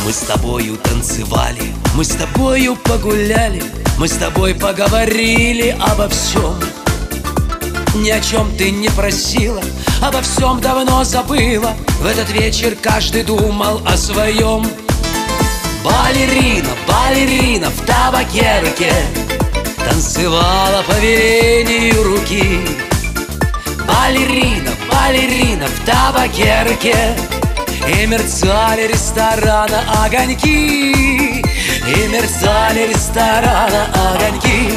Мы с тобою танцевали, мы с тобою погуляли, мы с тобой поговорили обо всем. Ни о чем ты не просила, обо всем давно забыла. В этот вечер каждый думал о своем. Балерина, балерина в табакерке танцевала по велению руки. Балерина, балерина в табакерке, и мерцали ресторана огоньки, и мерцали ресторана огоньки.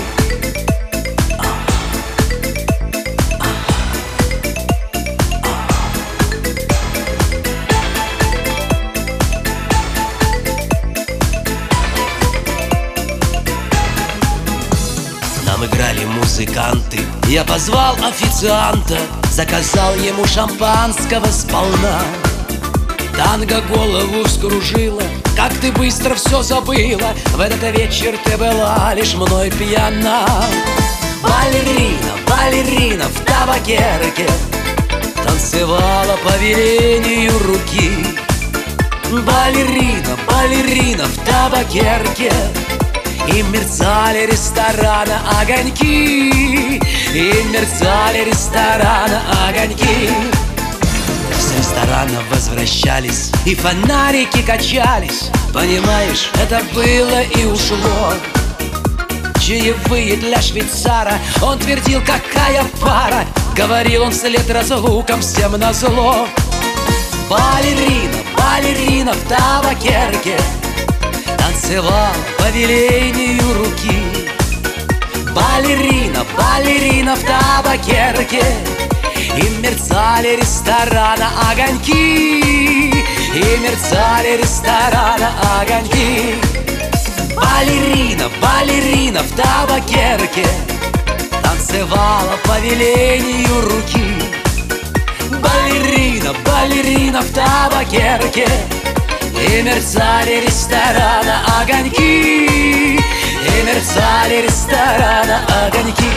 Нам играли музыканты, я позвал официанта, заказал ему шампанского сполна. Танго голову вскружила, как ты быстро все забыла. В этот вечер ты была лишь мной пьяна. Балерина, балерина в табакерке танцевала по велению руки. Балерина, балерина в табакерке, и мерцали ресторана огоньки, и мерцали ресторана огоньки. С ресторана возвращались, и фонарики качались. Понимаешь, это было и ушло. Чаевые для швейцара, он твердил, какая пара. Говорил он вслед разлукам всем назло. Балерина, балерина в табакерке танцевала по велению руки. Балерина, балерина в табакерке, и мерцали ресторана огоньки, и мерцали ресторана огоньки. Балерина, балерина в табакерке танцевала по велению руки. Балерина, балерина в табакерке, и мерцали ресторана огоньки, и мерцали ресторана огоньки.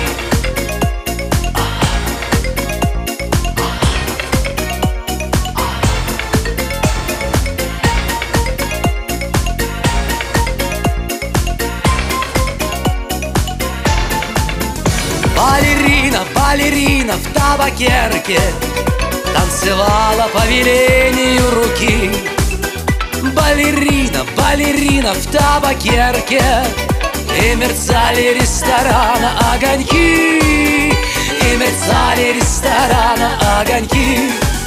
Балерина, балерина в табакерке танцевала по велению руки. Балерина, балерина в табакерке, и мерцали ресторана огоньки, и мерцали ресторана огоньки.